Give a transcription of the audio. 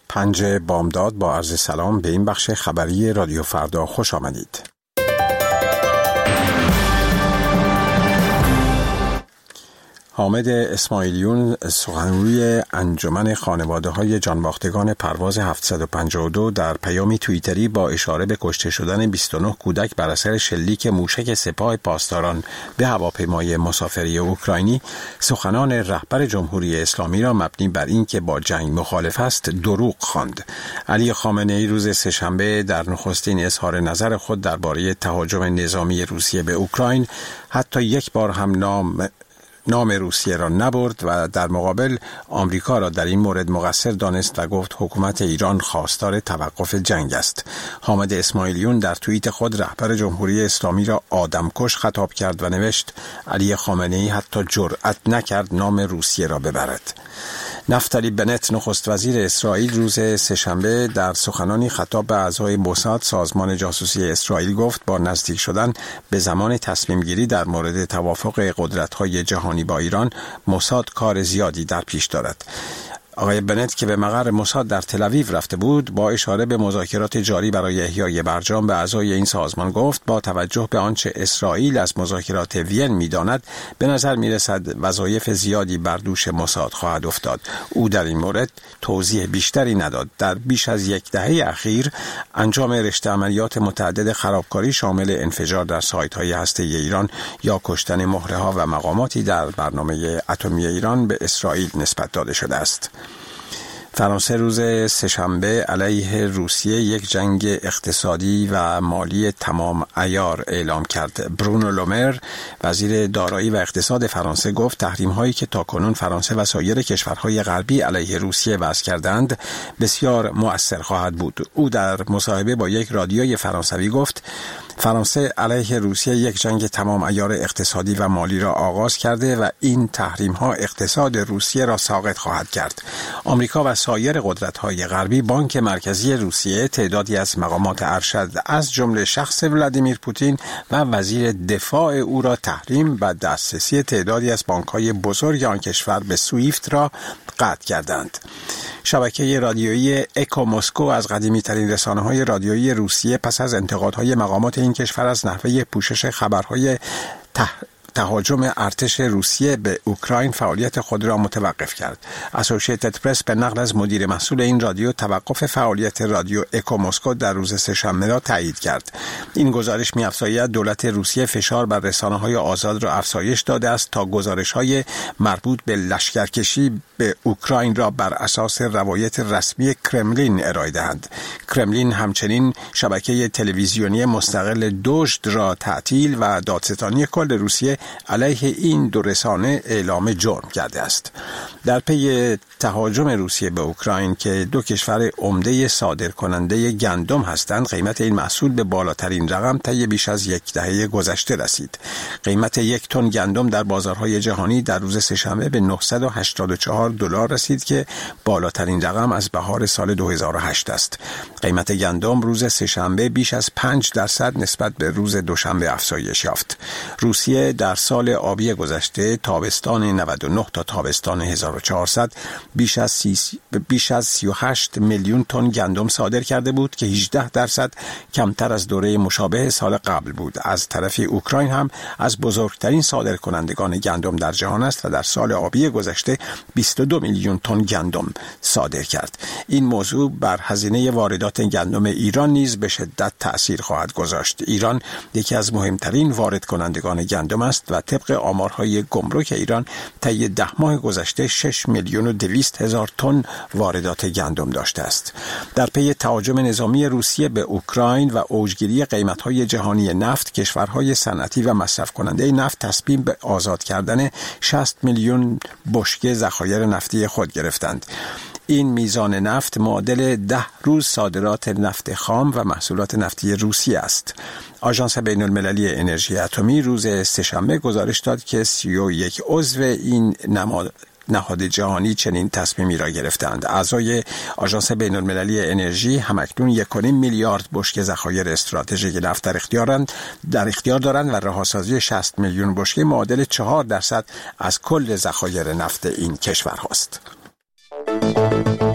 5 بامداد با عرض سلام به این بخش خبری رادیو فردا خوش آمدید. حامد اسماعیلیون سخنگوی انجمن خانواده‌های جانباختگان پرواز 752 در پیامی توییتری با اشاره به کشته شدن 29 کودک بر اثر شلیک موشک سپاه پاسداران به هواپیمای مسافری اوکراینی سخنان رهبر جمهوری اسلامی را مبنی بر اینکه با جنگ مخالف است دروغ خواند. علی خامنه‌ای روز سه‌شنبه در نخستین اظهار نظر خود درباره تهاجم نظامی روسیه به اوکراین حتی یک بار هم نام روسیه را نبرد و در مقابل آمریکا را در این مورد مقصر دانست و گفت حکومت ایران خواستار توقف جنگ است. حامد اسماعیلیون در توییت خود رهبر جمهوری اسلامی را آدمکش خطاب کرد و نوشت علی خامنه‌ای حتی جرأت نکرد نام روسیه را ببرد. نفتالی بنت نخست وزیر اسرائیل روز سه‌شنبه در سخنانی خطاب به اعضای موساد سازمان جاسوسی اسرائیل گفت با نزدیک شدن به زمان تصمیم گیری در مورد توافق قدرت‌های جهانی با ایران موساد کار زیادی در پیش دارد. آقای بنت که به مقر موساد در تل‌آویو رفته بود با اشاره به مذاکرات جاری برای احیای برجام به اعضای این سازمان گفت با توجه به آنچه اسرائیل از مذاکرات وین می‌داند به نظر می‌رسد وظایف زیادی بر دوش موساد خواهد افتاد. او در این مورد توضیح بیشتری نداد. در بیش از یک دهه اخیر انجام رشته عملیات متعدد خرابکاری شامل انفجار در سایت‌های هسته‌ای ایران یا کشتن مهره‌ها و مقاماتی در برنامه اتمی ایران به اسرائیل نسبت داده شده است. فرانسه روز سه‌شنبه علیه روسیه یک جنگ اقتصادی و مالی تمام عیار اعلام کرد. برونو لومر وزیر دارایی و اقتصاد فرانسه گفت تحریم‌هایی که تاکنون فرانسه و سایر کشورهای غربی علیه روسیه وضع کردند بسیار مؤثر خواهد بود. او در مصاحبه با یک رادیوی فرانسوی گفت فرانسه علیه روسیه یک جنگ تمام عیار اقتصادی و مالی را آغاز کرده و این تحریم‌ها اقتصاد روسیه را ساقط خواهد کرد. آمریکا و سایر قدرت‌های غربی بانک مرکزی روسیه تعدادی از مقامات ارشد از جمله شخص ولادیمیر پوتین و وزیر دفاع او را تحریم و دسترسی تعدادی از بانک‌های بزرگ آن کشور به سویفت را قطع کردند. شبکه رادیویی اکو مسکو از قدیمی‌ترین رسانه‌های رادیویی روسیه پس از انتقادهای مقامات این کشور از نحوه پوشش خبرهای تهاجم ارتش روسیه به اوکراین فعالیت خود را متوقف کرد. اسوسییتد پرس به نقل از مدیر مسئول این رادیو توقف فعالیت رادیو اکو مسکو در روز سه‌شنبه را تایید کرد. این گزارش می‌افزاید دولت روسیه فشار بر رسانه‌های آزاد را افزایش داده است تا گزارش‌های مربوط به لشکرکشی به اوکراین را بر اساس روایت رسمی کرملین ارائه دهند. کرملین همچنین شبکه تلویزیونی مستقل دوژد را تعطیل و دادستانی کل روسیه علیه این دو رسانه اعلام جرم کرده است. در پی تهاجم روسیه به اوکراین که دو کشور عمده صادرکننده گندم هستند قیمت این محصول به بالاترین رقم طی بیش از یک دهه گذشته رسید. قیمت یک تن گندم در بازارهای جهانی در روز سه‌شنبه به $984 رسید که بالاترین رقم از بهار سال 2008 است. قیمت گندم روز سه‌شنبه بیش از 5% نسبت به روز دوشنبه افزایش یافت. روسیه در سال آبی گذشته تابستان 99 تا تابستان 1400 بیش از 38 میلیون تن گندم صادر کرده بود که 18% کمتر از دوره مشابه سال قبل بود. از طرف اوکراین هم از بزرگترین صادرکنندگان گندم در جهان است و در سال آبی گذشته 22 میلیون تن گندم صادر کرد. این موضوع بر هزینه واردات گندم ایران نیز به شدت تأثیر خواهد گذاشت. ایران یکی از مهمترین وارد کنندگان گندم است و طبق آمارهای گمرک ایران طی 10 ماه گذشته 6,200,000 تن واردات گندم داشته است. در پی تهاجم نظامی روسیه به اوکراین و اوجگیری قیمت‌های جهانی نفت، کشورهای صنعتی و مصرف کننده نفت تصمیم به آزاد کردن 60 میلیون بشکه ذخایر نفتی خود گرفتند. این میزان نفت معادل 10 روز صادرات نفت خام و محصولات نفتی روسیه است. آژانس بین‌المللی انرژی اتمی روز سه‌شنبه گزارش داد که 31 عضو این نهاد جهانی چنین تصمیمی را گرفتند. اعضای آژانس بین‌المللی انرژی همکنون 1.5 میلیارد بشکه ذخایر استراتژیک نفت در اختیار دارند و رهاسازی 60 میلیون بشکه معادل 4% از کل ذخایر نفت این کشور هاست.